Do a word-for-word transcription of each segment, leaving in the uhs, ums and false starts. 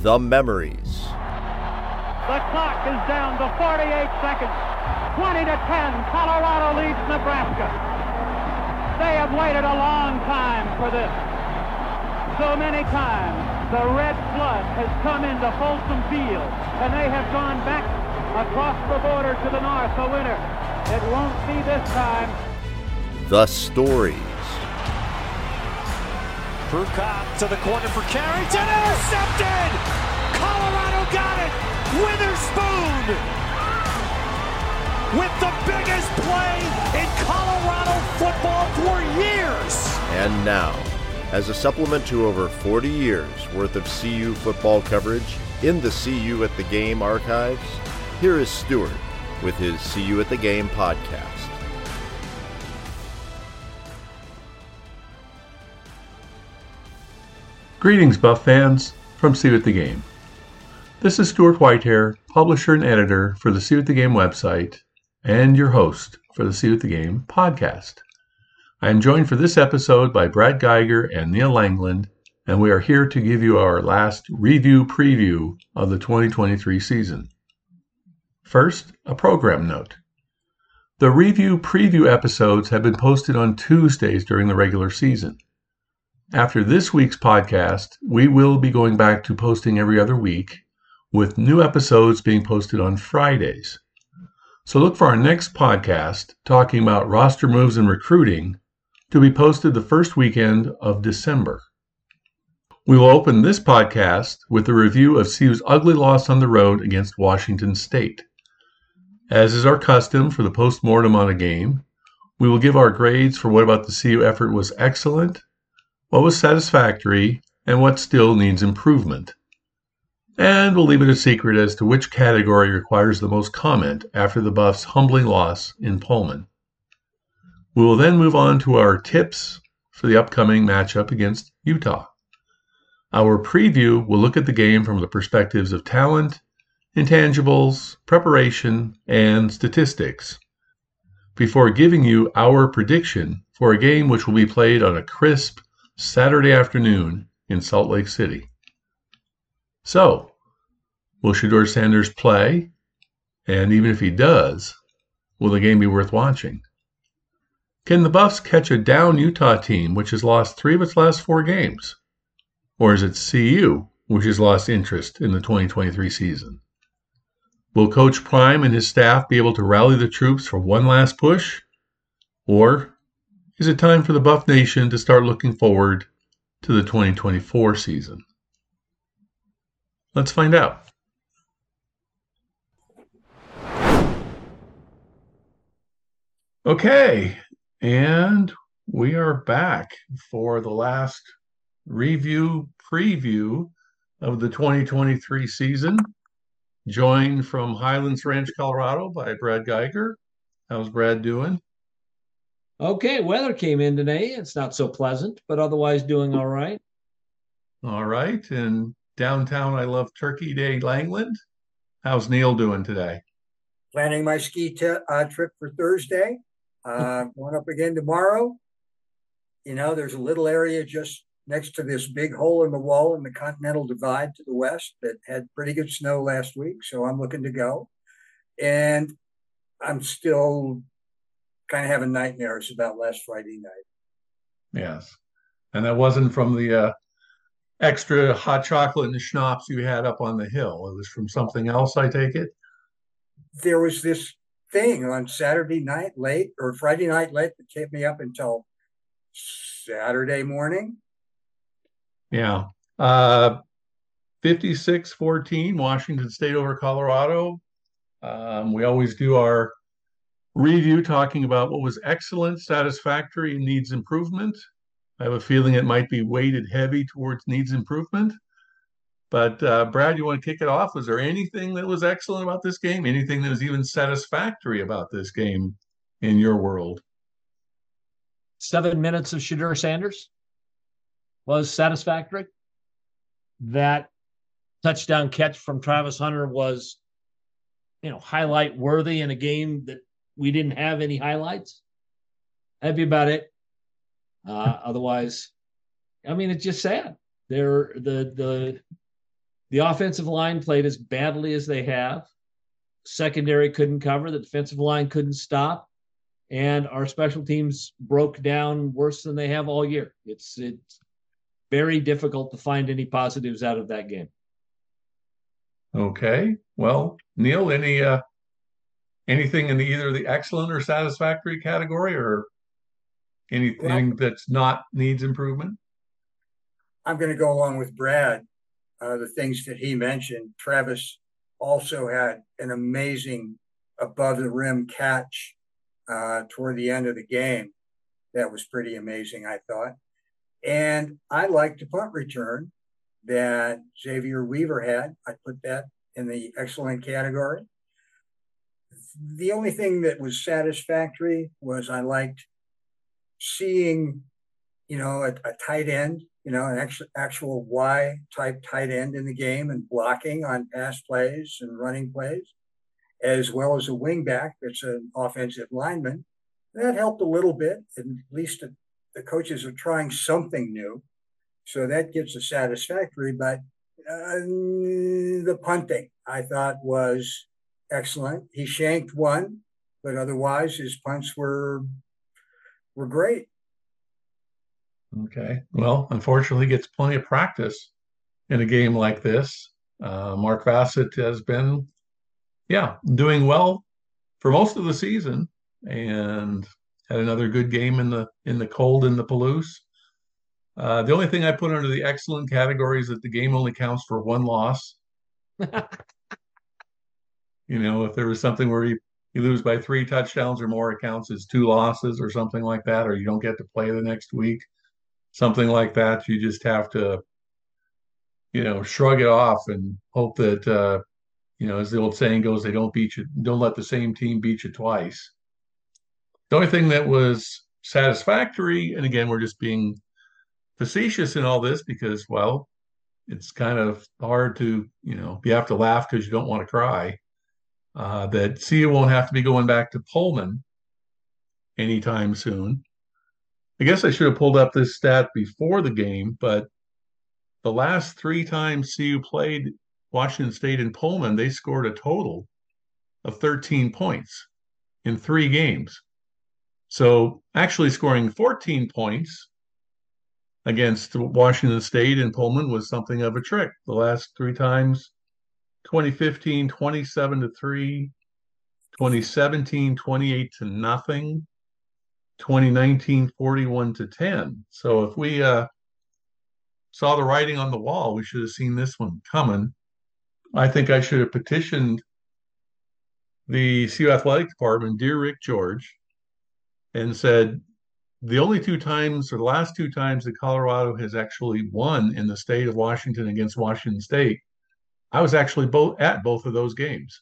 the memories. The clock is down to forty-eight seconds. twenty to ten, Colorado leads Nebraska. They have waited a long time for this. So many times, the red flood has come into Folsom Field, and they have gone back across the border to the north a winner. It won't be this time. The stories. Prukop to the corner for Carrington, intercepted! Colorado got it! Witherspoon! With the biggest play in Colorado football for years! And now, as a supplement to over forty years worth of C U football coverage in the See You at the Game archives, here is Stuart with his See You at the Game podcast. Greetings, Buff fans, from See You at the Game. This is Stuart Whitehair, publisher and editor for the See You at the Game website, and your host for the See You at the Game podcast. I am joined for this episode by Brad Geiger and Neil Langland, and we are here to give you our last review preview of the twenty twenty-three season. First, a program note. The review preview episodes have been posted on Tuesdays during the regular season. After this week's podcast, we will be going back to posting every other week, with new episodes being posted on Fridays. So look for our next podcast, talking about roster moves and recruiting, to be posted the first weekend of December. We will open this podcast with a review of C U's ugly loss on the road against Washington State. As is our custom for the post-mortem on a game, we will give our grades for what about the C U effort was excellent, what was satisfactory, and what still needs improvement. And we'll leave it a secret as to which category requires the most comment after the Buffs' humbling loss in Pullman. We will then move on to our tips for the upcoming matchup against Utah. Our preview will look at the game from the perspectives of talent, intangibles, preparation, and statistics, before giving you our prediction for a game which will be played on a crisp Saturday afternoon in Salt Lake City. So, will Shedeur Sanders play? And even if he does, will the game be worth watching? Can the Buffs catch a down Utah team which has lost three of its last four games? Or is it C U which has lost interest in the twenty twenty-three season? Will Coach Prime and his staff be able to rally the troops for one last push? Or is it time for the Buff Nation to start looking forward to the twenty twenty-four season? Let's find out. Okay, and we are back for the last review preview of the twenty twenty-three season, joined from Highlands Ranch, Colorado by Brad Geiger. How's Brad doing? Okay, weather came in today. It's not so pleasant, but otherwise doing all right. All right. And downtown, I love Turkey Day, Langland. How's Neil doing today? Planning my ski t- uh, trip for Thursday. Uh, going up again tomorrow. You know, there's a little area just next to this big hole in the wall in the Continental Divide to the west that had pretty good snow last week. So I'm looking to go. And I'm still kind of having nightmares about last Friday night. Yes. And that wasn't from the uh, extra hot chocolate and schnapps you had up on the hill. It was from something else, I take it? There was this thing on Saturday night late or Friday night late that kept me up until Saturday morning. Yeah. Uh, fifty-six fourteen, Washington State over Colorado. Um, we always do our review talking about what was excellent, satisfactory, and needs improvement. I have a feeling it might be weighted heavy towards needs improvement. But uh, Brad, you want to kick it off? Was there anything that was excellent about this game? Anything that was even satisfactory about this game in your world? Seven minutes of Shedeur Sanders was satisfactory. That touchdown catch from Travis Hunter was, you know, highlight worthy in a game that we didn't have any highlights. That'd be about it. Uh, otherwise, I mean, it's just sad. They're the the The offensive line played as badly as they have. Secondary couldn't cover. The defensive line couldn't stop. And our special teams broke down worse than they have all year. It's it's very difficult to find any positives out of that game. Okay. Well, Neil, any uh, anything in the, either the excellent or satisfactory category, or anything Well, that's not needs improvement? I'm going to go along with Brad. Uh, the things that he mentioned. Travis also had an amazing above the rim catch uh, toward the end of the game. That was pretty amazing, I thought. And I liked the punt return that Xavier Weaver had. I put that in the excellent category. The only thing that was satisfactory was I liked seeing, you know, a, a tight end, you know, an actual, actual Y type tight end in the game and blocking on pass plays and running plays, as well as a wing back that's an offensive lineman. That helped a little bit. At least the coaches are trying something new. So that gives a satisfactory, but uh, the punting I thought was excellent. He shanked one, but otherwise his punts were were great. Okay. Well, unfortunately, he gets plenty of practice in a game like this. Uh, Mark Bassett has been, yeah, doing well for most of the season, and had another good game in the in the cold in the Palouse. Uh, the only thing I put under the excellent category is that the game only counts for one loss. You know, if there was something where you, you lose by three touchdowns or more, it counts as two losses or something like that, or you don't get to play the next week, something like that. You just have to, you know, shrug it off and hope that, uh, you know, as the old saying goes, they don't beat you, don't let the same team beat you twice. The only thing that was satisfactory, and again, we're just being facetious in all this because, well, it's kind of hard to, you know, you have to laugh because you don't want to cry. Uh, that C U won't have to be going back to Pullman anytime soon. I guess I should have pulled up this stat before the game, but the last three times C U played Washington State and Pullman, they scored a total of thirteen points in three games. So actually scoring fourteen points against Washington State and Pullman was something of a trick. The last three times, twenty fifteen, twenty-seven to three, twenty seventeen, twenty-eight to nothing, twenty nineteen, forty-one to ten. So if we uh, saw the writing on the wall, we should have seen this one coming. I think I should have petitioned the C U Athletic Department, dear Rick George, and said, the only two times, or the last two times that Colorado has actually won in the state of Washington against Washington State, I was actually both at both of those games.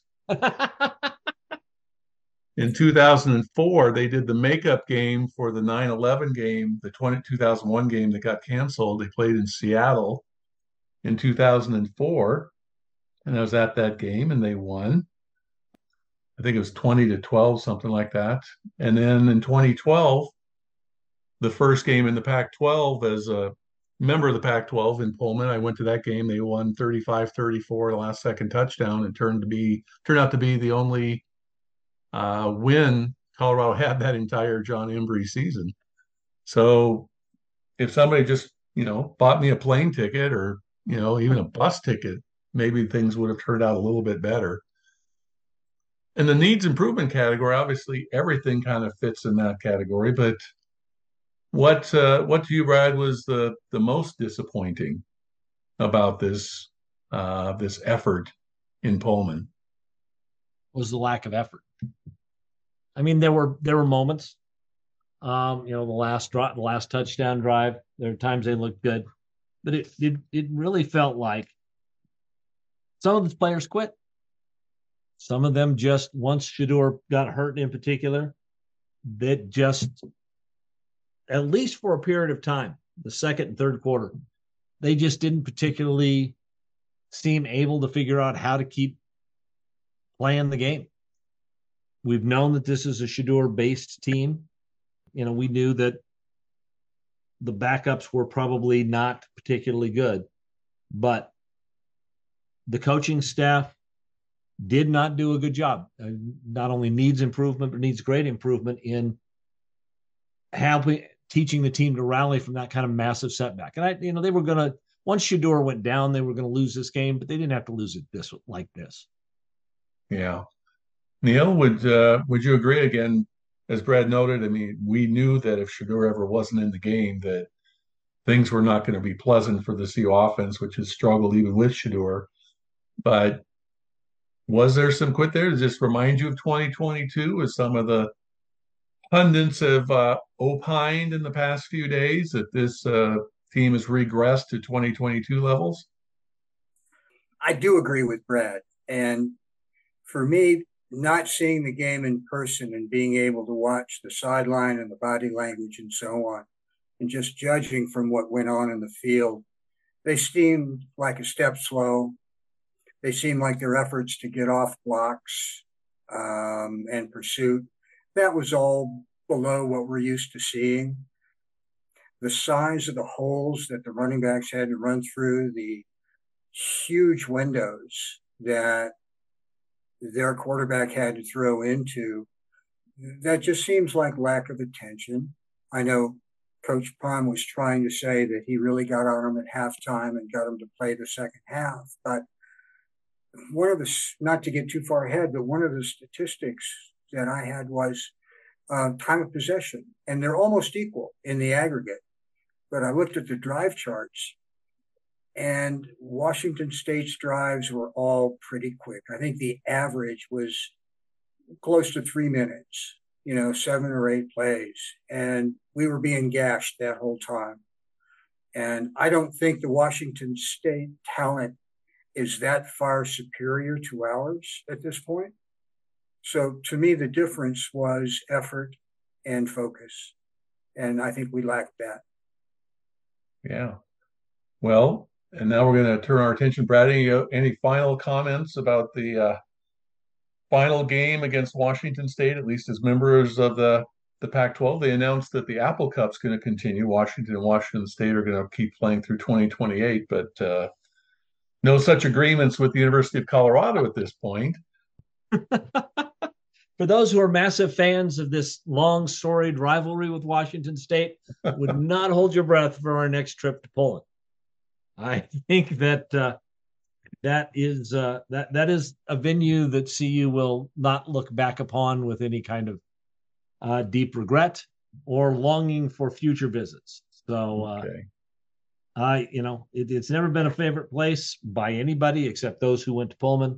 In two thousand four, they did the makeup game for the nine eleven game, the two thousand one game that got canceled. They played in Seattle in two thousand four, and I was at that game, and they won. I think it was twenty to twelve, something like that. And then in twenty twelve, the first game in the Pac twelve as a member of the Pac twelve in Pullman, I went to that game. They won thirty-five thirty-four, the last second touchdown, and turned to be turned out to be the only uh, win Colorado had that entire John Embry season. So if somebody just, you know, bought me a plane ticket or, you know, even a bus ticket, maybe things would have turned out a little bit better. In the needs improvement category, obviously everything kind of fits in that category, but what uh, what to you, Brad, was the the most disappointing about this uh, this effort in Pullman? Was the lack of effort. I mean, there were there were moments. Um, you know, the last drop, the last touchdown drive. There are times they looked good, but it it it really felt like some of the players quit. Some of them just, once Shedeur got hurt in particular, that just, at least for a period of time, the second and third quarter, they just didn't particularly seem able to figure out how to keep playing the game. We've known that this is a Shedeur-based team. You know, we knew that the backups were probably not particularly good, but the coaching staff did not do a good job. Uh, not only needs improvement, but needs great improvement in helping teaching the team to rally from that kind of massive setback. And I, you know, they were going to, once Shedeur went down, they were going to lose this game, but they didn't have to lose it this like this. Yeah. Neil, would uh, would you agree? Again, as Brad noted, I mean, we knew that if Shedeur ever wasn't in the game, that things were not going to be pleasant for the C U offense, which has struggled even with Shedeur. But was there some quit there? Does this remind you of twenty twenty-two, as some of the pundits have uh, opined in the past few days that this uh, team has regressed to twenty twenty-two levels? I do agree with Brad. And for me, not seeing the game in person and being able to watch the sideline and the body language and so on, and just judging from what went on in the field, they seemed like a step slow. They seemed like their efforts to get off blocks um, and pursuit, that was all below what we're used to seeing. The size of the holes that the running backs had to run through, the huge windows that their quarterback had to throw into, that just seems like lack of attention. I know Coach Pond was trying to say that he really got on them at halftime and got them to play the second half. But one of the, not to get too far ahead, but one of the statistics that I had was uh, time of possession, and they're almost equal in the aggregate. But I looked at the drive charts, and Washington State's drives were all pretty quick. I think the average was close to three minutes, you know, seven or eight plays. And we were being gashed that whole time. And I don't think the Washington State talent is that far superior to ours at this point. So to me, the difference was effort and focus. And I think we lacked that. Yeah. Well, and now we're going to turn our attention, Brad, any, uh, any final comments about the uh, final game against Washington State, at least as members of the, the Pac twelve? They announced that the Apple Cup's going to continue. Washington and Washington State are going to keep playing through twenty twenty-eight, but uh, no such agreements with the University of Colorado at this point. For those who are massive fans of this long, storied rivalry with Washington State, would not hold your breath for our next trip to Poland. I think that uh, that is uh, that that is a venue that C U will not look back upon with any kind of uh, deep regret or longing for future visits. So, uh, okay. I you know it, it's never been a favorite place by anybody except those who went to Pullman.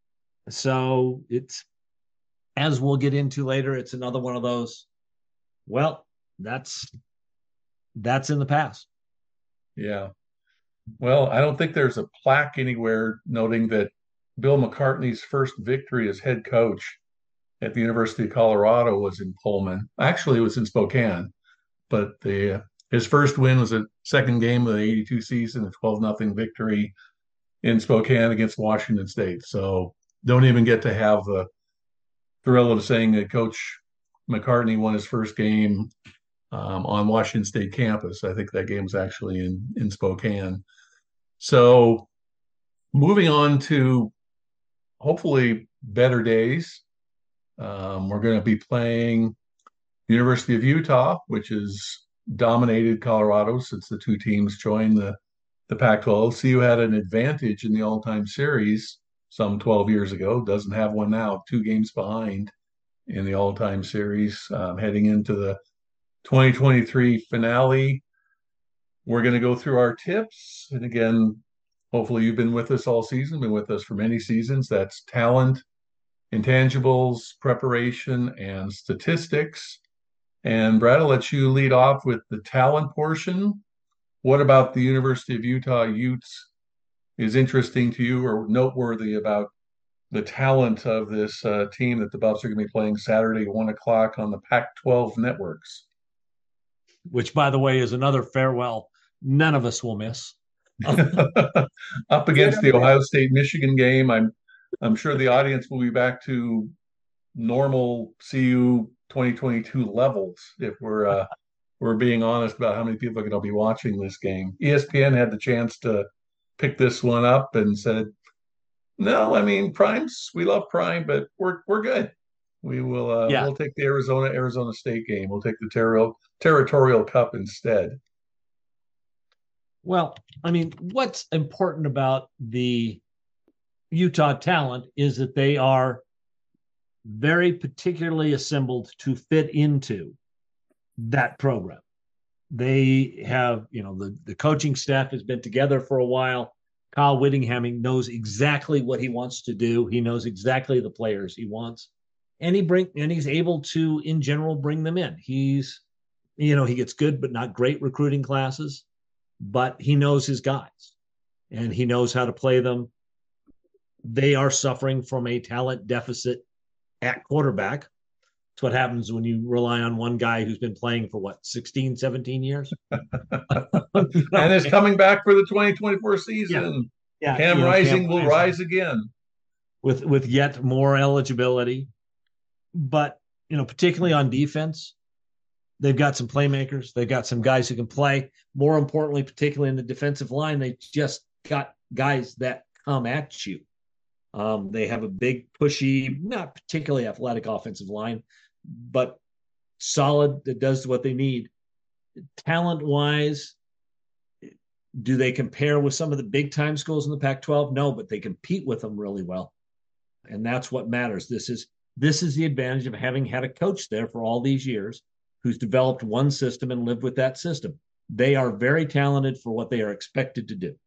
So it's, as we'll get into later, it's another one of those. Well, that's that's in the past. Yeah. Well, I don't think there's a plaque anywhere noting that Bill McCartney's first victory as head coach at the University of Colorado was in Pullman. Actually, it was in Spokane, but the his first win was a second game of the eighty-two season, a twelve nothing victory in Spokane against Washington State. So don't even get to have the thrill of saying that Coach McCartney won his first game um, on Washington State campus. I think that game was actually in, in Spokane. So moving on to hopefully better days. Um, we're going to be playing University of Utah, which has dominated Colorado since the two teams joined the, the Pac twelve. C U had an advantage in the all-time series some twelve years ago, doesn't have one now, two games behind in the all-time series um, heading into the twenty twenty-three finale. We're going to go through our tips. And again, hopefully you've been with us all season, been with us for many seasons. That's talent, intangibles, preparation, and statistics. And Brad, I'll let you lead off with the talent portion. What about the University of Utah Utes is interesting to you or noteworthy about the talent of this uh, team that the Buffs are going to be playing Saturday at one o'clock on the Pac twelve networks? Which, by the way, is another farewell none of us will miss. Up against the Ohio State-Michigan game, I'm I'm sure the audience will be back to normal C U twenty twenty-two levels if we're uh, we're being honest about how many people are going to be watching this game. E S P N had the chance to pick this one up and said No, I mean Prime's. We love Prime, but we're we're good. We will. Uh, Yeah. we'll take the Arizona Arizona State game. We'll take the territorial territorial cup instead. Well, I mean, what's important about the Utah talent is that they are very particularly assembled to fit into that program. They have, you know, the, the coaching staff has been together for a while. Kyle Whittingham knows exactly what he wants to do. He knows exactly the players he wants. And he bring and he's able to, in general, bring them in. He's, you know, he gets good but not great recruiting classes, but he knows his guys and he knows how to play them. They are suffering from a talent deficit at quarterback. It's what happens when you rely on one guy who's been playing for what, sixteen, seventeen years? And is coming back for the twenty twenty-four season. Yeah. Yeah, Cam you know, Rising Cam will Rising. rise again. With with yet more eligibility. But, you know, particularly on defense, they've got some playmakers. They've got some guys who can play. More importantly, particularly in the defensive line, they just got guys that come at you. Um, they have a big, pushy, not particularly athletic offensive line, but solid that does what they need. Talent-wise, do they compare with some of the big-time schools in the Pac twelve? No, but they compete with them really well. And that's what matters. This is this is the advantage of having had a coach there for all these years who's developed one system and lived with that system. They are very talented for what they are expected to do.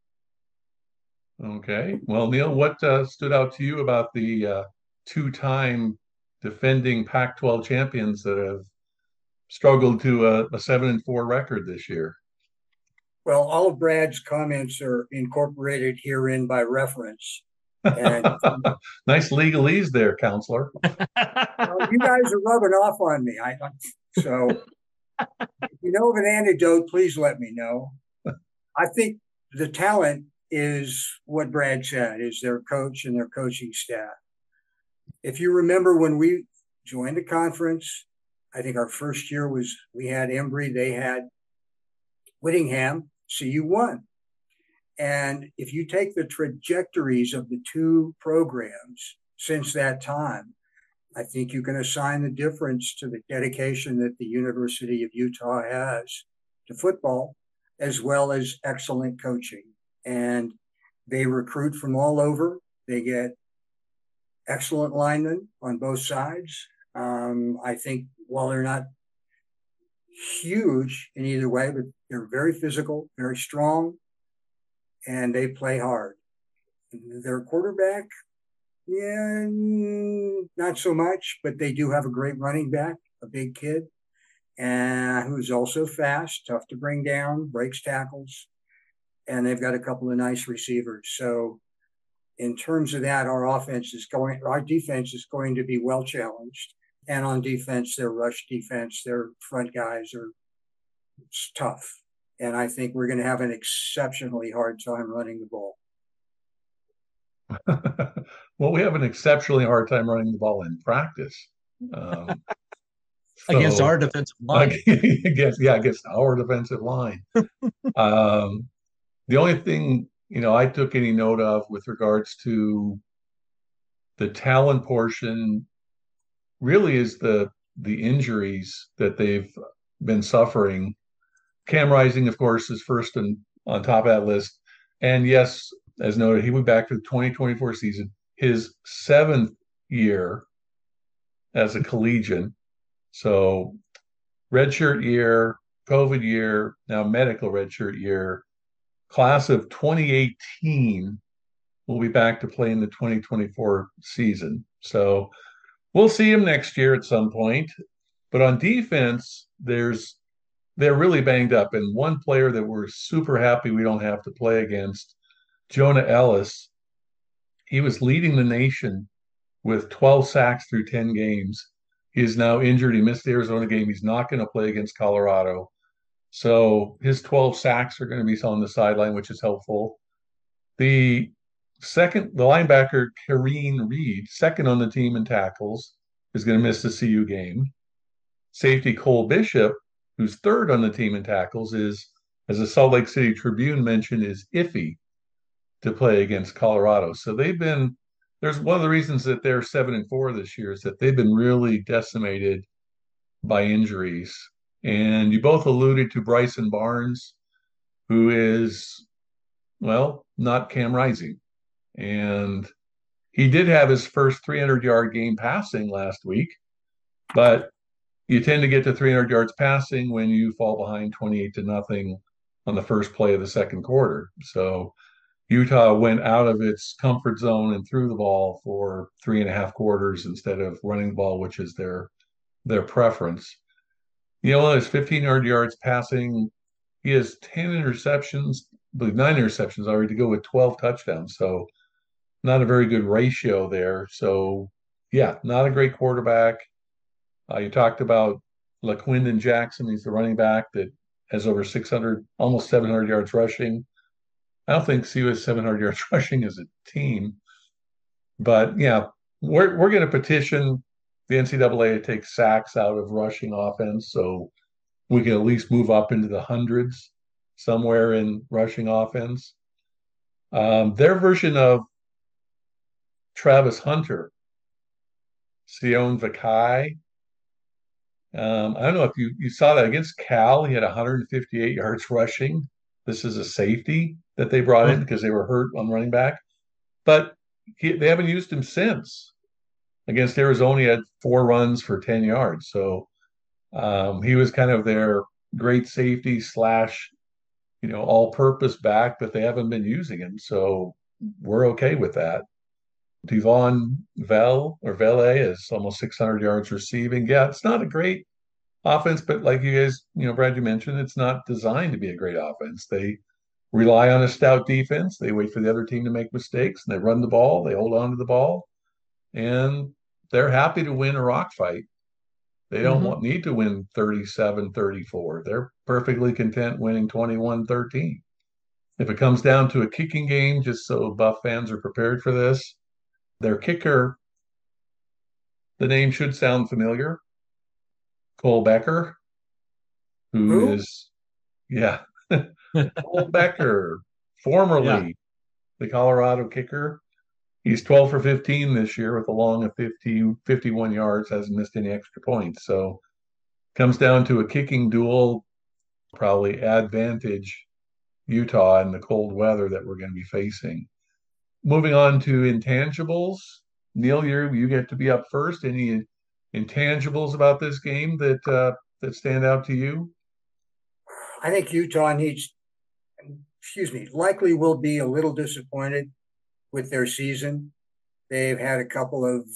Okay. Well, Neil, what uh, stood out to you about the uh, two-time defending Pac twelve champions that have struggled to a, a seven and four record this year? Well, all of Brad's comments are incorporated herein by reference. And nice legalese there, counselor. well, you guys are rubbing off on me. I so if you know of an anecdote, please let me know. I think the talent is what Brad said, is their coach and their coaching staff. If you remember when we joined the conference, I think our first year was we had Embry, they had Whittingham, C U won. And if you take the trajectories of the two programs since that time, I think you can assign the difference to the dedication that the University of Utah has to football, as well as excellent coaching. And they recruit from all over. They get excellent linemen on both sides. Um, I think while they're not huge in either way, but they're very physical, very strong, and they play hard. Their quarterback, yeah, not so much, but they do have a great running back, a big kid, and who's also fast, tough to bring down, breaks tackles, and they've got a couple of nice receivers. So in terms of that, our offense is going, our defense is going to be well challenged. And on defense, their rush defense, their front guys are it's tough. And I think we're going to have an exceptionally hard time running the ball. Well, we have an exceptionally hard time running the ball in practice. Um, so, against our defensive line. against, yeah, against our defensive line. um, the only thing, you know, I took any note of with regards to the talent portion really is the the injuries that they've been suffering. Cam Rising, of course, is first and on top of that list. And yes, as noted, he went back to the twenty twenty-four season, his seventh year as a collegian. So redshirt year, COVID year, now medical redshirt year. Class of twenty eighteen will be back to play in the twenty twenty-four season. So we'll see him next year at some point. But on defense, there's they're really banged up. And one player that we're super happy we don't have to play against, Jonah Ellis, he was leading the nation with twelve sacks through ten games. He is now injured. He missed the Arizona game. He's not going to play against Colorado. So his twelve sacks are going to be on the sideline, which is helpful. The second, the linebacker, Kareen Reed, second on the team in tackles, is going to miss the C U game. Safety Cole Bishop, who's third on the team in tackles, is, as the Salt Lake City Tribune mentioned, is iffy to play against Colorado. So they've been, there's one of the reasons that they're seven and four this year is that they've been really decimated by injuries. And you both alluded to Bryson Barnes, who is, well, not Cam Rising. And he did have his first three hundred yard game passing last week, but you tend to get to three hundred yards passing when you fall behind twenty-eight to nothing on the first play of the second quarter. So Utah went out of its comfort zone and threw the ball for three and a half quarters instead of running the ball, which is their their preference. Neal has fifteen hundred yards passing. He has ten interceptions, I believe nine interceptions already to go with twelve touchdowns. So not a very good ratio there. So yeah, not a great quarterback. Uh, you talked about LaQuindon Jackson. He's the running back that has over six hundred, almost seven hundred yards rushing. I don't think C U has seven hundred yards rushing as a team. But yeah, we're we're going to petition the N C double A to take sacks out of rushing offense so we can at least move up into the hundreds somewhere in rushing offense. Um, their version of Travis Hunter, Sion Vakai. Um, I don't know if you, you saw that against Cal. He had one hundred fifty-eight yards rushing. This is a safety that they brought in because they were hurt on running back. But he, they haven't used him since. Against Arizona, he had four runs for ten yards. So um, he was kind of their great safety slash, you know, all-purpose back, but they haven't been using him. So we're okay with that. Devon Vell or Vele is almost six hundred yards receiving. Yeah, it's not a great offense, but like you guys, you know, Brad, you mentioned, it's not designed to be a great offense. They rely on a stout defense. They wait for the other team to make mistakes, and they run the ball. They hold on to the ball, and they're happy to win a rock fight. They don't mm-hmm. want, need to win thirty-seven thirty-four. They're perfectly content winning twenty-one thirteen. If it comes down to a kicking game, just so Buff fans are prepared for this, their kicker, the name should sound familiar, Cole Becker, who, who? is, yeah, Cole Becker, formerly yeah. the Colorado kicker. He's twelve for fifteen this year with a long of fifty, fifty-one yards, hasn't missed any extra points. So comes down to a kicking duel, probably advantage Utah in the cold weather that we're going to be facing. Moving on to intangibles. Neal, you you get to be up first. Any intangibles about this game that uh, that stand out to you? I think Utah needs, excuse me, likely will be a little disappointed with their season. They've had a couple of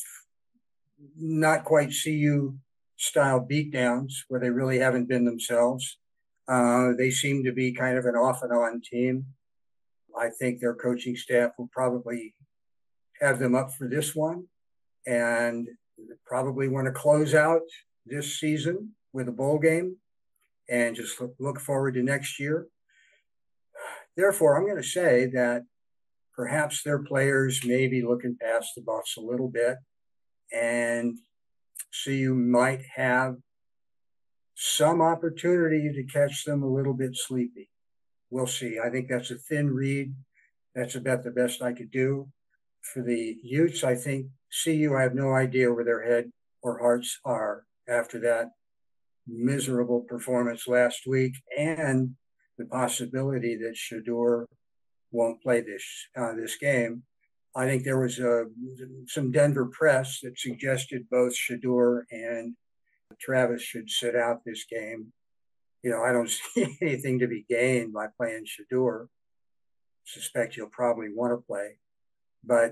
not quite C U style beatdowns where they really haven't been themselves. Uh, they seem to be kind of an off and on team. I think their coaching staff will probably have them up for this one and probably want to close out this season with a bowl game and just look, look forward to next year. Therefore, I'm going to say that perhaps their players may be looking past the Buffs a little bit, and so you might have some opportunity to catch them a little bit sleepy. We'll see. I think that's a thin read. That's about the best I could do. For the Utes, I think C U, I have no idea where their head or hearts are after that miserable performance last week and the possibility that Shedeur won't play this uh, this game. I think there was a, some Denver press that suggested both Shedeur and Travis should sit out this game. You know, I don't see anything to be gained by playing Shedeur. Suspect he'll probably want to play, but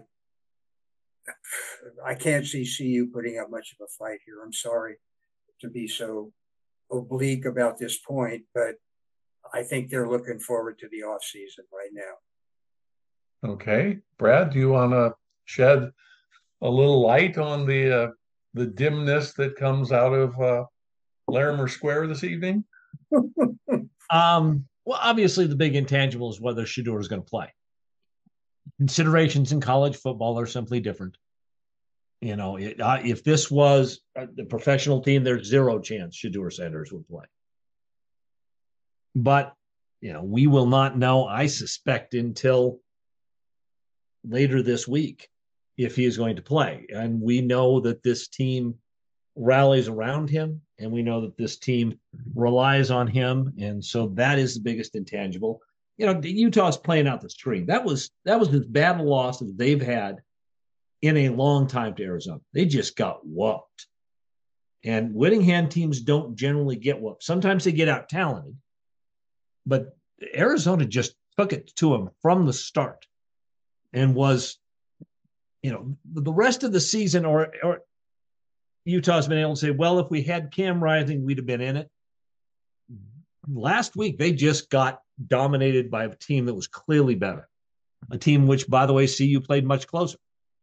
I can't see C U putting up much of a fight here. I'm sorry to be so oblique about this point, but I think they're looking forward to the off season right now. Okay, Brad, do you want to shed a little light on the uh, the dimness that comes out of uh, Larimer Square this evening? um, well, obviously, the big intangible is whether Shedeur is going to play. Considerations in college football are simply different. You know, it, uh, if this was the professional team, there's zero chance Shedeur Sanders would play. But, you know, we will not know, I suspect, until later this week if he is going to play. And we know that this team rallies around him, and we know that this team relies on him. And so that is the biggest intangible. You know, Utah's playing out the string. That was that was as bad a loss as they've had in a long time to Arizona. They just got whooped. And Whittingham teams don't generally get whooped. Sometimes they get out talented, but Arizona just took it to them from the start and was, you know, the rest of the season, or, or Utah's been able to say, well, if we had Cam Rising, we'd have been in it. Last week, they just got dominated by a team that was clearly better, a team which, by the way, C U played much closer.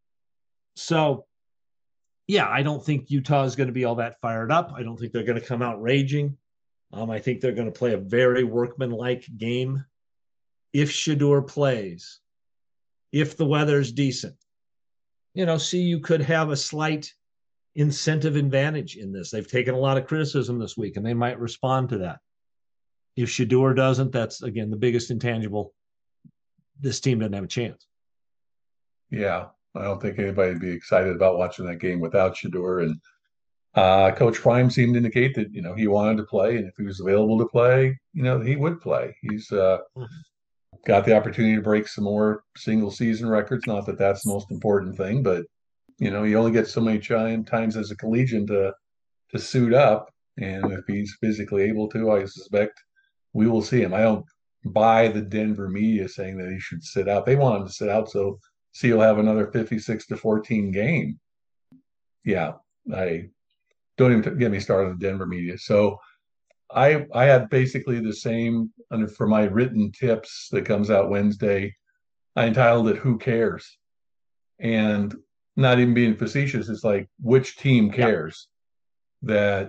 So, yeah, I don't think Utah is going to be all that fired up. I don't think they're going to come out raging. Um, I think they're going to play a very workmanlike game. If Shedeur plays, if the weather's decent, you know, C U could have a slight incentive advantage in this. They've taken a lot of criticism this week, and they might respond to that. If Shedeur doesn't, that's, again, the biggest intangible. This team doesn't have a chance. Yeah, I don't think anybody would be excited about watching that game without Shedeur. And uh, Coach Prime seemed to indicate that, you know, he wanted to play, and if he was available to play, you know, he would play. He's uh, mm-hmm. got the opportunity to break some more single season records. Not that that's the most important thing, but, you know, you only get so many times as a collegian to to suit up. And if he's physically able to, I suspect we will see him. I don't buy the Denver media saying that he should sit out. They want him to sit out so C will have another fifty-six to fourteen game. Yeah, I don't even get me started on the Denver media. So I I had basically the same for my written tips that comes out Wednesday. I entitled it "Who Cares?" And not even being facetious, it's like, which team cares? Yeah. That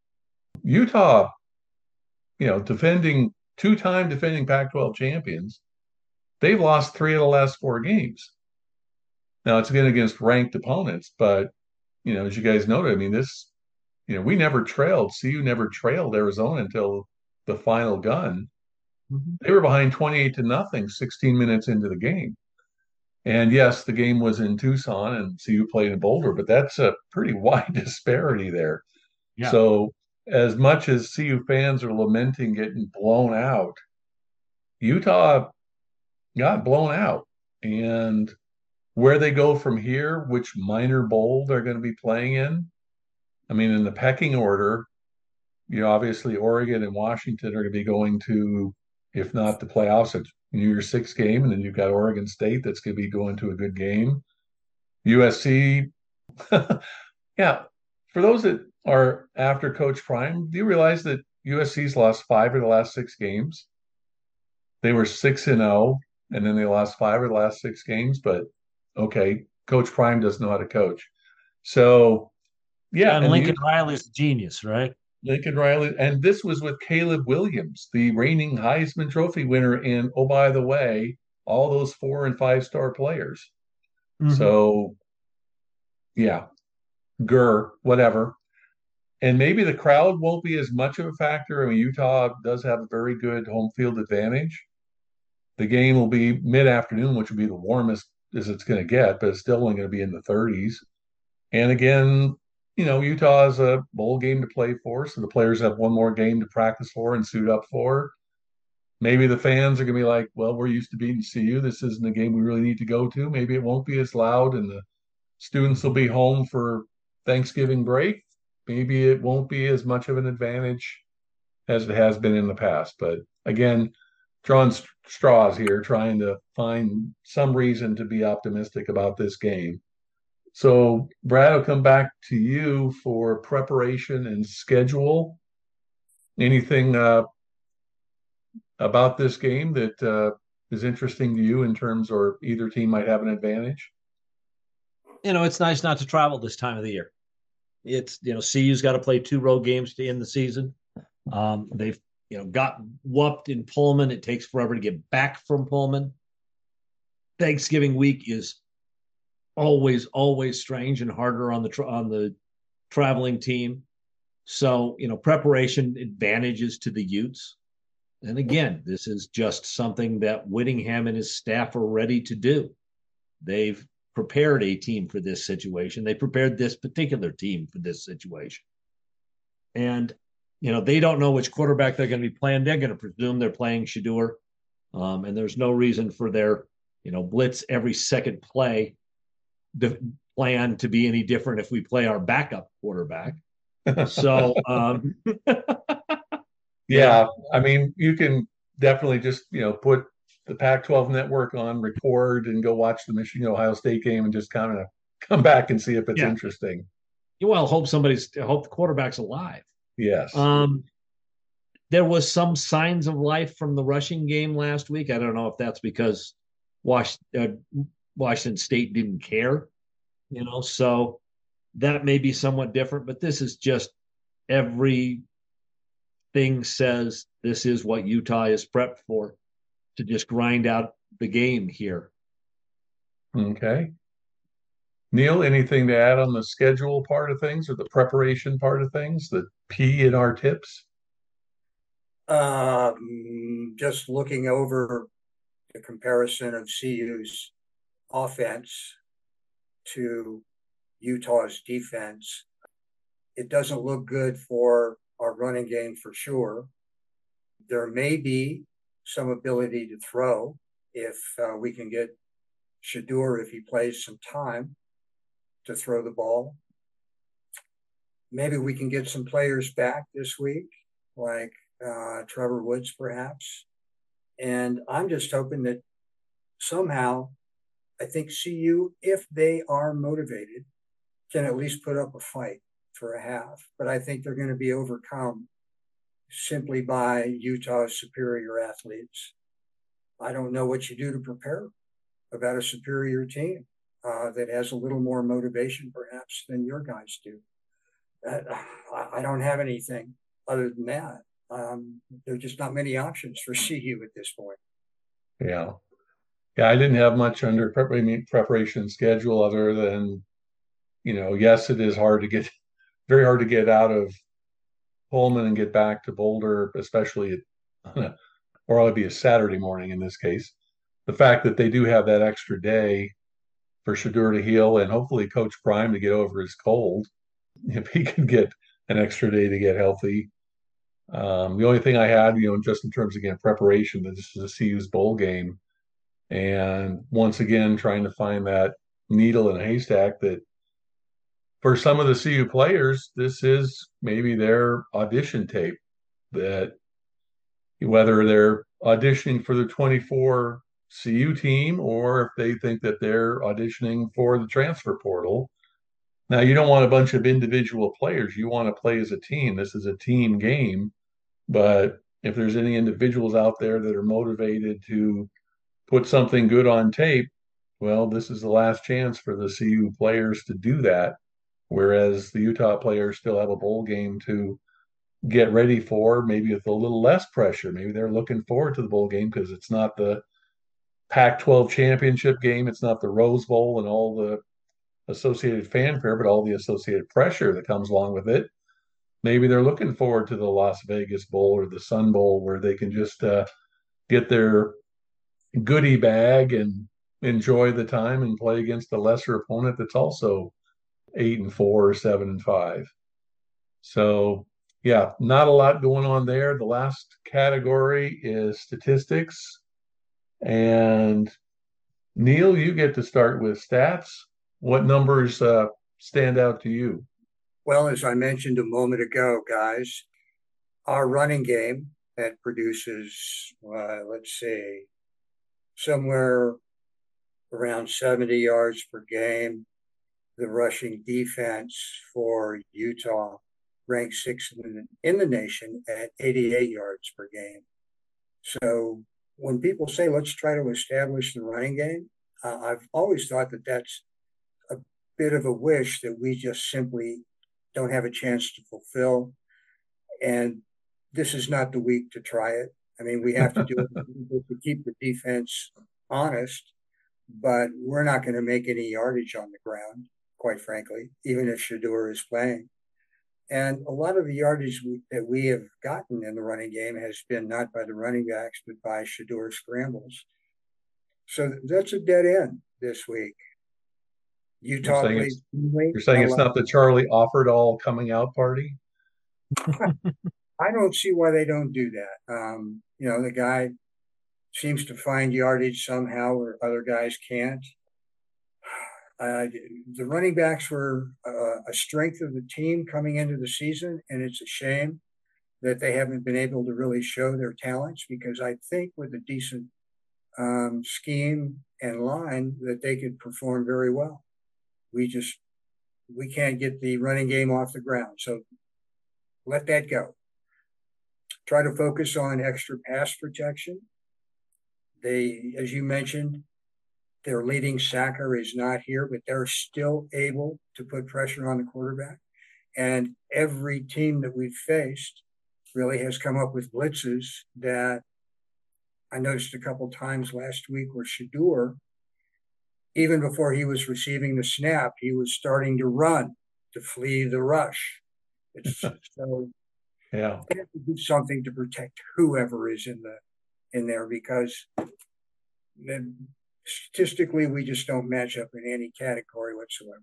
Utah, you know, defending two-time defending Pac twelve champions, they've lost three of the last four games. Now it's again against ranked opponents, but you know, as you guys noted, I mean, this, you know, we never trailed. C U never trailed Arizona until the final gun. Mm-hmm. They were behind twenty-eight to nothing, sixteen minutes into the game. And yes, the game was in Tucson and C U played in Boulder, but that's a pretty wide disparity there. Yeah. So as much as C U fans are lamenting getting blown out, Utah got blown out. And where they go from here, which minor bowl they're going to be playing in, I mean, in the pecking order, you know, obviously Oregon and Washington are going to be going to, if not the playoffs, it's New Year's Six game, and then you've got Oregon State that's going to be going to a good game. U S C, yeah. For those that are after Coach Prime, do you realize that U S C's lost five of the last six games? They were six and zero, and then they lost five of the last six games. But okay, Coach Prime doesn't know how to coach. So, yeah. And, and Lincoln you, Riley's a genius, right? Lincoln Riley. And this was with Caleb Williams, the reigning Heisman Trophy winner. And, oh, by the way, all those four and five star players. Mm-hmm. So, yeah, Gurr, whatever. And maybe the crowd won't be as much of a factor. I mean, Utah does have a very good home field advantage. The game will be mid-afternoon, which will be the warmest as it's going to get, but it's still only going to be in the thirties. And again, you know, Utah is a bowl game to play for, so the players have one more game to practice for and suit up for. Maybe the fans are going to be like, well, we're used to beating C U. This isn't a game we really need to go to. Maybe it won't be as loud, and the students will be home for Thanksgiving break. Maybe it won't be as much of an advantage as it has been in the past. But again, drawing st- straws here, trying to find some reason to be optimistic about this game. So, Brad, I'll come back to you for preparation and schedule. Anything uh, about this game that uh, is interesting to you in terms, or either team might have an advantage? You know, it's nice not to travel this time of the year. It's, you know, C U's got to play two road games to end the season. Um, they've, you know, got whooped in Pullman. It takes forever to get back from Pullman. Thanksgiving week is always, always strange and harder on the tra- on the traveling team. So, you know, preparation advantages to the Utes. And again, this is just something that Whittingham and his staff are ready to do. They've prepared a team for this situation. They prepared this particular team for this situation. And, you know, they don't know which quarterback they're going to be playing. They're going to presume they're playing Shedeur. Um, and there's no reason for their, you know, blitz every second play the plan to be any different if we play our backup quarterback. So, um, yeah, I mean, you can definitely just, you know, put the Pac twelve network on record and go watch the Michigan Ohio State game and just kind of come back and see if it's yeah. interesting. You well hope somebody's hope the quarterback's alive. Yes. Um, there was some signs of life from the rushing game last week. I don't know if that's because Was, uh, Washington State didn't care, you know, so that may be somewhat different, but this is just everything says this is what Utah is prepped for, to just grind out the game here. Okay. Neil, anything to add on the schedule part of things or the preparation part of things, the P in our tips? Um, just looking over the comparison of C U's offense to Utah's defense, it doesn't look good for our running game for sure. There may be some ability to throw if uh, we can get Shedeur, if he plays some time, to throw the ball. Maybe we can get some players back this week, like uh, Trevor Woods perhaps. And I'm just hoping that somehow, I think C U, if they are motivated, can at least put up a fight for a half. But I think they're going to be overcome simply by Utah's superior athletes. I don't know what you do to prepare about a superior team uh, that has a little more motivation perhaps than your guys do. Uh, I don't have anything other than that. Um, there are just not many options for C U at this point. Yeah. Yeah, I didn't have much under preparation schedule other than, you know, yes, it is hard to get, very hard to get out of Pullman and get back to Boulder, especially at, or it'll be a Saturday morning in this case. The fact that they do have that extra day for Shedeur to heal and hopefully Coach Prime to get over his cold, if he could get an extra day to get healthy. Um, the only thing I had, you know, just in terms, again, preparation, that this is a C U's bowl game. And once again, trying to find that needle in a haystack that for some of the C U players, this is maybe their audition tape, that whether they're auditioning for the twenty-four C U team or if they think that they're auditioning for the transfer portal. Now, you don't want a bunch of individual players. You want to play as a team. This is a team game. But if there's any individuals out there that are motivated to put something good on tape, well, this is the last chance for the C U players to do that. Whereas the Utah players still have a bowl game to get ready for, maybe with a little less pressure. Maybe they're looking forward to the bowl game because it's not the Pac twelve championship game. It's not the Rose Bowl and all the associated fanfare, but all the associated pressure that comes along with it. Maybe they're looking forward to the Las Vegas Bowl or the Sun Bowl where they can just uh, get their goodie bag and enjoy the time and play against a lesser opponent that's also eight and four or seven and five. So yeah, not a lot going on there. The last category is statistics. And Neil, you get to start with stats. What numbers uh, stand out to you? Well, as I mentioned a moment ago, guys, our running game that produces, uh, let's see, somewhere around seventy yards per game. The rushing defense for Utah ranks sixth in the, in the nation at eighty-eight yards per game. So when people say, let's try to establish the running game, uh, I've always thought that that's a bit of a wish that we just simply don't have a chance to fulfill. And this is not the week to try it. I mean, we have to do it to keep the defense honest, but we're not going to make any yardage on the ground, quite frankly, even if Shedeur is playing. And a lot of the yardage we, that we have gotten in the running game has been not by the running backs, but by Shedeur scrambles. So that's a dead end this week. Utah You're saying plays. it's, you're saying it's not the Charlie Offerdahl coming out party? I don't see why they don't do that. Um, you know, the guy seems to find yardage somehow where other guys can't. Uh, the running backs were uh, a strength of the team coming into the season, and it's a shame that they haven't been able to really show their talents, because I think with a decent um, scheme and line that they could perform very well. We just, we can't get the running game off the ground. So let that go. Try to focus on extra pass protection. They, as you mentioned, their leading sacker is not here, but they're still able to put pressure on the quarterback. And every team that we've faced really has come up with blitzes that I noticed a couple times last week where Shedeur, even before he was receiving the snap, he was starting to run to flee the rush. It's so yeah, they have to do something to protect whoever is in the in there, because then statistically we just don't match up in any category whatsoever.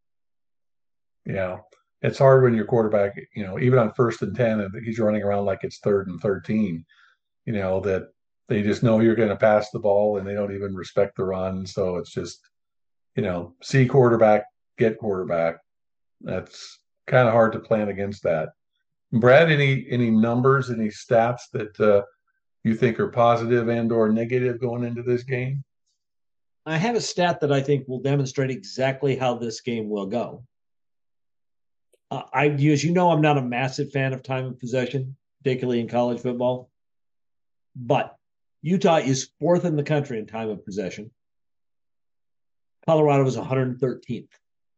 Yeah, it's hard when your quarterback, you know, even on first and ten, and he's running around like it's third and thirteen. You know, that they just know you're going to pass the ball, and they don't even respect the run. So it's just, you know, see quarterback, get quarterback. That's kind of hard to plan against that. Brad, any any numbers, any stats that uh, you think are positive and or negative going into this game? I have a stat that I think will demonstrate exactly how this game will go. Uh, I, as you know, I'm not a massive fan of time of possession, particularly in college football. But Utah is fourth in the country in time of possession. Colorado is one hundred thirteenth.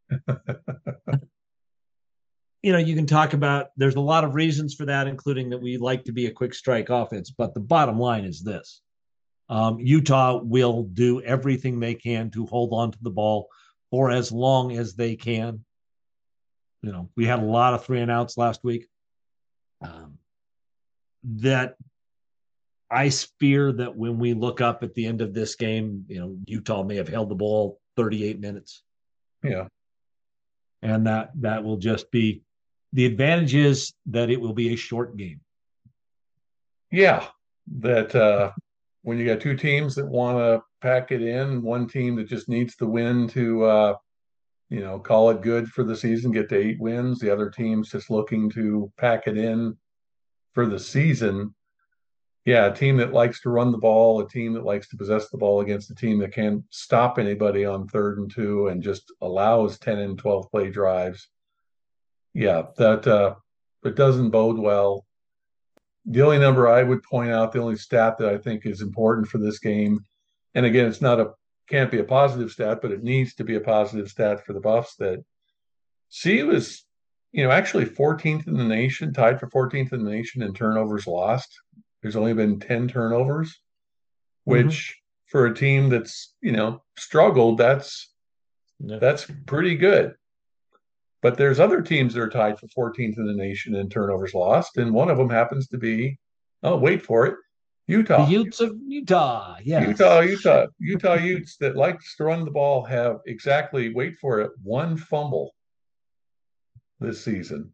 You know, you can talk about, there's a lot of reasons for that, including that we like to be a quick strike offense. But the bottom line is this. Um, Utah will do everything they can to hold on to the ball for as long as they can. You know, we had a lot of three and outs last week. Um, that I fear that when we look up at the end of this game, you know, Utah may have held the ball thirty-eight minutes. Yeah. And that that will just be, the advantage is that it will be a short game. Yeah. That uh, when you got two teams that want to pack it in, one team that just needs the win to, uh, you know, call it good for the season, get to eight wins. The other team's just looking to pack it in for the season. Yeah, a team that likes to run the ball, a team that likes to possess the ball against a team that can't stop anybody on third and two and just allows ten and twelve play drives. Yeah, that uh, it doesn't bode well. The only number I would point out, the only stat that I think is important for this game, and again, it's not a can't be a positive stat, but it needs to be a positive stat for the Buffs, that C U is, you know, actually fourteenth in the nation, tied for fourteenth in the nation in turnovers lost. There's only been ten turnovers, which mm-hmm. for a team that's, you know, struggled, that's yeah. that's pretty good. But there's other teams that are tied for fourteenth in the nation in turnovers lost, and one of them happens to be, oh, wait for it, Utah. The Utes of Utah, yeah. Utah, Utah, Utah Utes that likes to run the ball have exactly, wait for it, one fumble this season.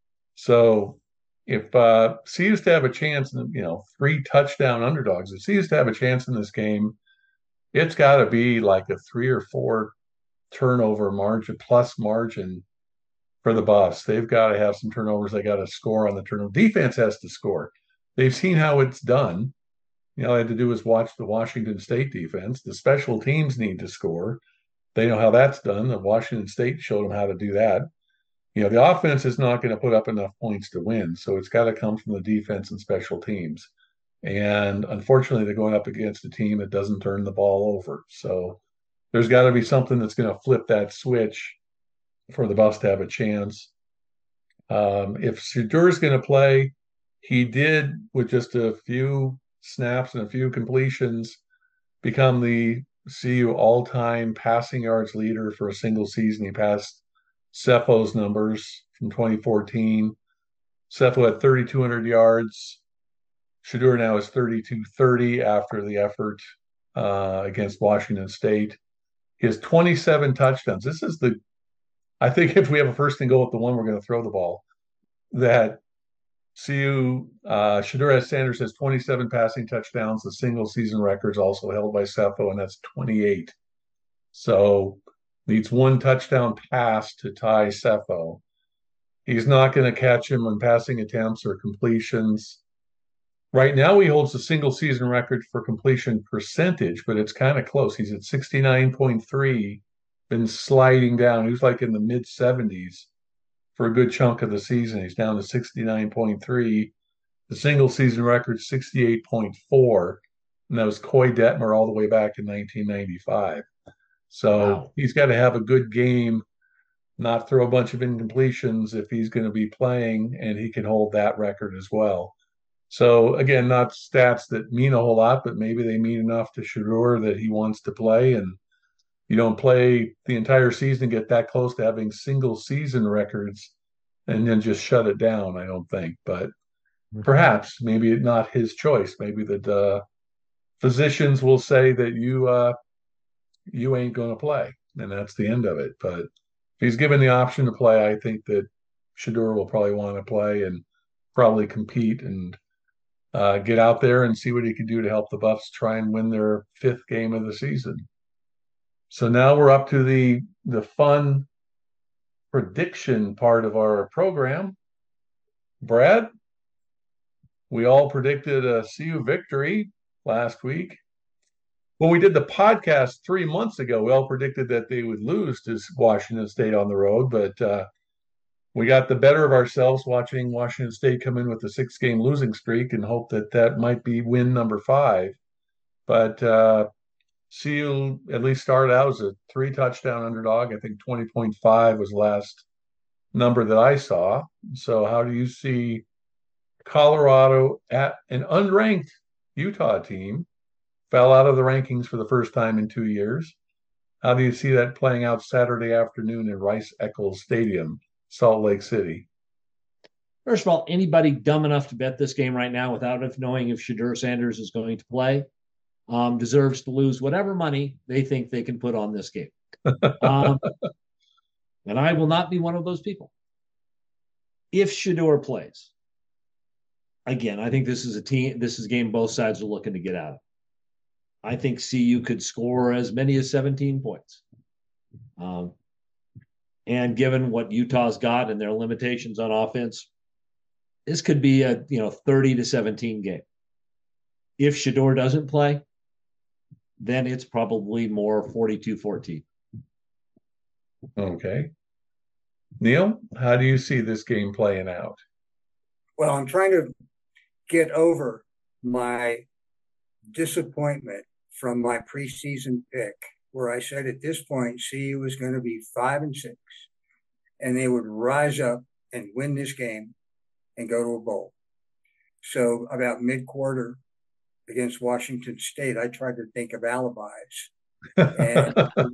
So if uh, C used to have a chance, in, you know, three touchdown underdogs, if C used to have a chance in this game, it's got to be like a three or four turnover margin, plus margin for the Buffs. They've got to have some turnovers. They got to score on the turnover. Defense has to score. They've seen how it's done. You know, all I had to do was watch the Washington State defense. The special teams need to score. They know how that's done. The Washington State showed them how to do that. You know, the offense is not going to put up enough points to win, so it's got to come from the defense and special teams. And unfortunately, they're going up against a team that doesn't turn the ball over. So there's got to be something that's going to flip that switch for the Buffs to have a chance. Um, if Shedeur is going to play, he did, with just a few snaps and a few completions, become the C U all-time passing yards leader for a single season. He passed Cefo's numbers from twenty fourteen. Cepho had thirty-two hundred yards. Shedeur now is thirty-two thirty after the effort uh, against Washington State. He has twenty-seven touchdowns. This is the, I think if we have a first and goal at the one, we're going to throw the ball. That C U, uh, Shedeur Sanders has twenty-seven passing touchdowns. The single season record is also held by Cepho, and that's twenty-eight. So needs one touchdown pass to tie Cepho. He's not going to catch him on passing attempts or completions. Right now, he holds the single season record for completion percentage, but it's kind of close. He's at sixty-nine point three, been sliding down. He was like in the mid seventies for a good chunk of the season. He's down to sixty-nine point three. The single season record sixty-eight point four, and that was Coy Detmer all the way back in nineteen ninety-five. So wow. He's got to have a good game, not throw a bunch of incompletions if he's going to be playing, and he can hold that record as well. So again, not stats that mean a whole lot, but maybe they mean enough to Shedeur that he wants to play. And you don't play the entire season, get that close to having single season records and then just shut it down, I don't think. But mm-hmm. perhaps maybe not his choice. Maybe the uh, physicians will say that you uh, you ain't going to play, and that's the end of it. But if he's given the option to play, I think that Shedeur will probably want to play and probably compete and uh, get out there and see what he can do to help the Buffs try and win their fifth game of the season. So now we're up to the the fun prediction part of our program. Brad, we all predicted a C U victory last week. When we did the podcast three months ago, we all predicted that they would lose to Washington State on the road, but uh, we got the better of ourselves watching Washington State come in with a six-game losing streak and hope that that might be win number five. But uh, C U at least started out as a three-touchdown underdog. I think twenty point five was the last number that I saw. So how do you see Colorado at an unranked Utah team, fell out of the rankings for the first time in two years? How do you see that playing out Saturday afternoon in Rice-Eccles Stadium, Salt Lake City? First of all, anybody dumb enough to bet this game right now without knowing if Shedeur Sanders is going to play um, deserves to lose whatever money they think they can put on this game. Um, and I will not be one of those people. If Shedeur plays, again, I think this is a team, this is a game both sides are looking to get out of. I think C U could score as many as seventeen points. Um, and given what Utah's got and their limitations on offense, this could be a you know thirty to seventeen game. If Shedeur doesn't play, then it's probably more forty-two fourteen. Okay. Neil, how do you see this game playing out? Well, I'm trying to get over my disappointment from my preseason pick, where I said at this point C U was going to be five and six, and they would rise up and win this game and go to a bowl. So about mid-quarter against Washington State, I tried to think of alibis and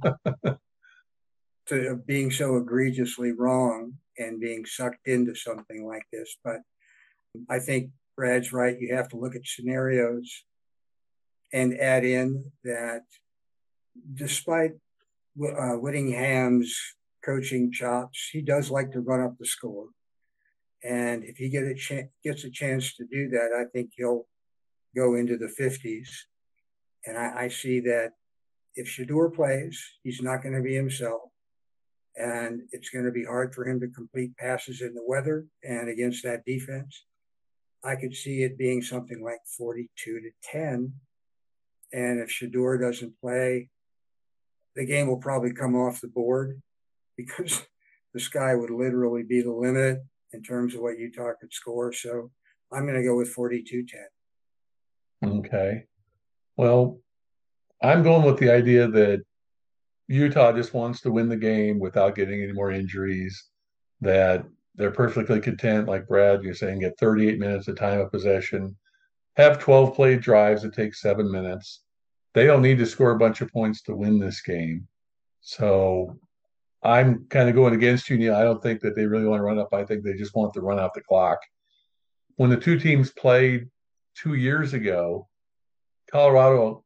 to being so egregiously wrong and being sucked into something like this. But I think Brad's right. You have to look at scenarios and add in that despite uh, Whittingham's coaching chops, he does like to run up the score. And if he get a ch- gets a chance to do that, I think he'll go into the fifties. And I, I see that if Shedeur plays, he's not going to be himself. And it's going to be hard for him to complete passes in the weather and against that defense. I could see it being something like forty-two to ten. And if Shedeur doesn't play, the game will probably come off the board because the sky would literally be the limit in terms of what Utah could score. So I'm going to go with forty-two ten. Okay. Well, I'm going with the idea that Utah just wants to win the game without getting any more injuries, that they're perfectly content, like Brad, you're saying, get thirty-eight minutes of time of possession, have twelve play drives that take seven minutes. They don't need to score a bunch of points to win this game. So I'm kind of going against you, Neil. I don't think that they really want to run up. I think they just want to run out the clock. When the two teams played two years ago, Colorado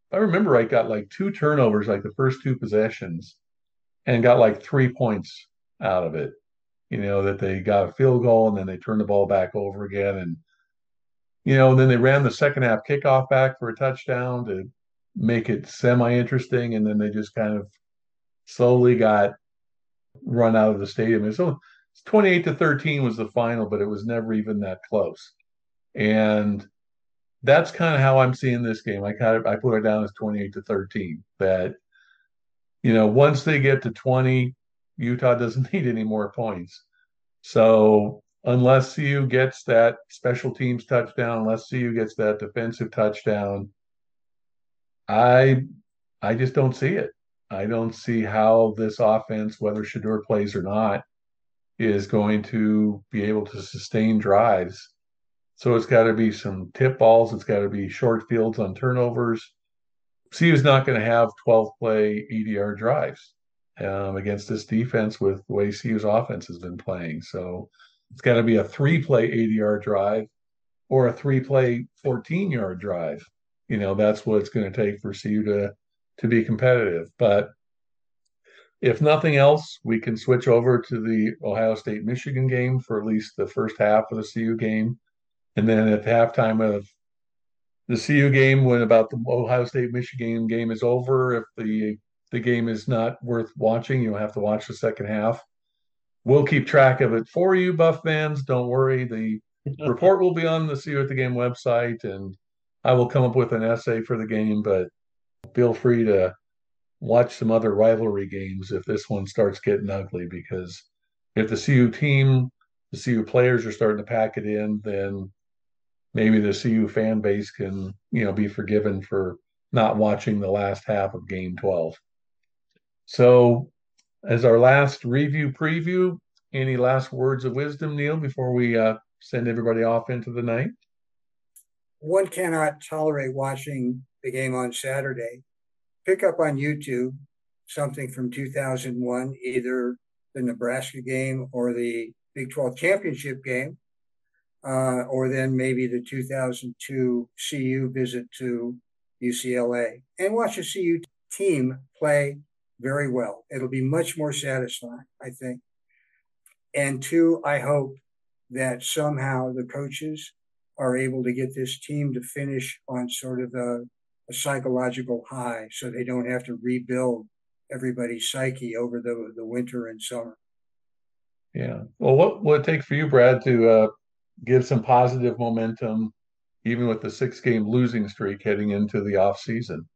I remember right, got like two turnovers, like the first two possessions, and got like three points out of it. You know, that they got a field goal and then they turned the ball back over again. And, you know, and then they ran the second half kickoff back for a touchdown to make it semi-interesting. And then they just kind of slowly got run out of the stadium. And so twenty-eight to thirteen was the final, but it was never even that close. And that's kind of how I'm seeing this game. I kind of I put it down as twenty-eight to thirteen. That, you know, once they get to twenty, Utah doesn't need any more points. So unless C U gets that special teams touchdown, unless C U gets that defensive touchdown, I I just don't see it. I don't see how this offense, whether Shedeur plays or not, is going to be able to sustain drives. So it's got to be some tip balls. It's got to be short fields on turnovers. C U is not going to have twelve play E D R drives um, against this defense with the way C U's offense has been playing. So it's got to be a three play A D R drive or a three play fourteen yard drive. You know, that's what it's going to take for C U to, to be competitive. But if nothing else, we can switch over to the Ohio State-Michigan game for at least the first half of the C U game. And then at halftime of the C U game, when about the Ohio State-Michigan game is over, if the the game is not worth watching, you'll have to watch the second half. We'll keep track of it for you, Buff fans. Don't worry. The report will be on the See You at the Game website, and I will come up with an essay for the game, but feel free to watch some other rivalry games if this one starts getting ugly, because if the C U team, the C U players are starting to pack it in, then maybe the C U fan base can, you know, be forgiven for not watching the last half of game twelve. So as our last review preview, any last words of wisdom, Neil, before we uh, send everybody off into the night? One cannot tolerate watching the game on Saturday. Pick up on YouTube something from two thousand one, either the Nebraska game or the Big twelve championship game, uh, or then maybe the two thousand two C U visit to U C L A, and watch a C U team play very well. It'll be much more satisfying, I think. And two, I hope that somehow the coaches are able to get this team to finish on sort of a, a psychological high, so they don't have to rebuild everybody's psyche over the, the winter and summer. Yeah. Well, what will it take for you, Brad, to uh, give some positive momentum, even with the six-game losing streak heading into the off season?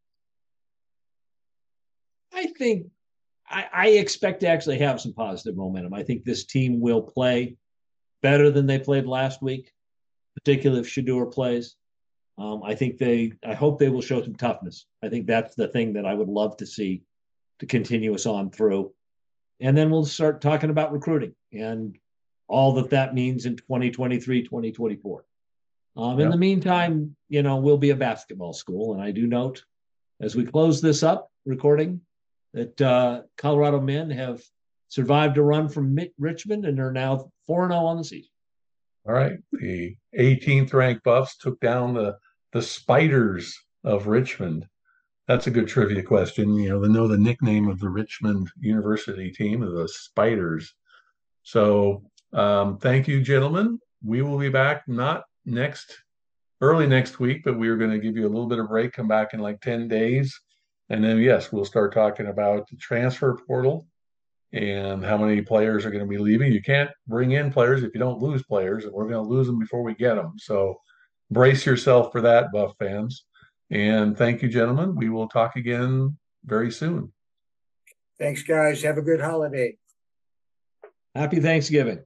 I think I, I expect to actually have some positive momentum. I think this team will play better than they played last week, particularly if Shedeur plays. Um, I think they, I hope they will show some toughness. I think that's the thing that I would love to see to continue us on through. And then we'll start talking about recruiting and all that that means in twenty twenty-three, twenty twenty-four. Um, in Yep. the meantime, you know, we'll be a basketball school. And I do note, as we close this up recording, that uh, Colorado men have survived a run from Richmond and are now four and oh on the season. All right. The eighteenth ranked Buffs took down the, the Spiders of Richmond. That's a good trivia question. You know, they know the nickname of the Richmond University team of the Spiders. So um, thank you, gentlemen. We will be back not next, early next week, but we are going to give you a little bit of break, come back in like ten days. And then, yes, we'll start talking about the transfer portal and how many players are going to be leaving. You can't bring in players if you don't lose players, and we're going to lose them before we get them. So brace yourself for that, Buff fans. And thank you, gentlemen. We will talk again very soon. Thanks, guys. Have a good holiday. Happy Thanksgiving.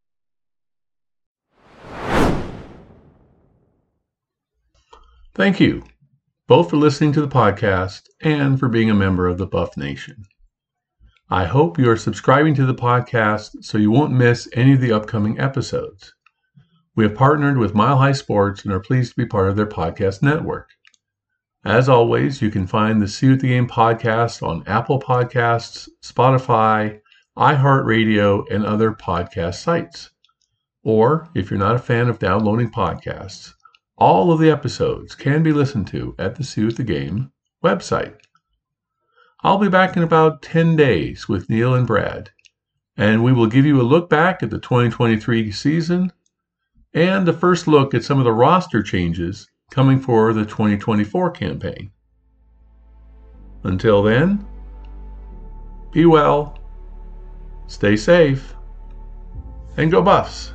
Thank you both for listening to the podcast and for being a member of the Buff Nation. I hope you are subscribing to the podcast so you won't miss any of the upcoming episodes. We have partnered with Mile High Sports and are pleased to be part of their podcast network. As always, you can find the See You at the Game podcast on Apple Podcasts, Spotify, iHeartRadio, and other podcast sites. Or, if you're not a fan of downloading podcasts, all of the episodes can be listened to at the See You at the Game website. I'll be back in about ten days with Neil and Brad, and we will give you a look back at the twenty twenty-three season and the first look at some of the roster changes coming for the twenty twenty-four campaign. Until then, be well, stay safe, and go Buffs!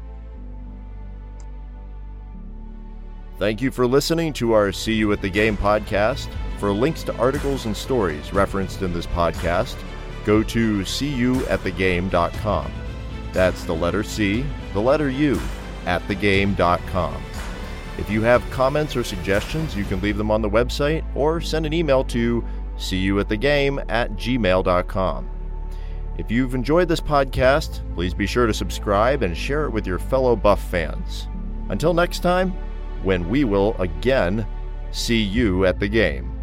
Thank you for listening to our See You at the Game podcast. For links to articles and stories referenced in this podcast, go to see you at the game dot com. That's the letter C, the letter U, at the game dot com. If you have comments or suggestions, you can leave them on the website or send an email to see you at the game at gmail dot com. If you've enjoyed this podcast, please be sure to subscribe and share it with your fellow Buff fans. Until next time, when we will again see you at the game.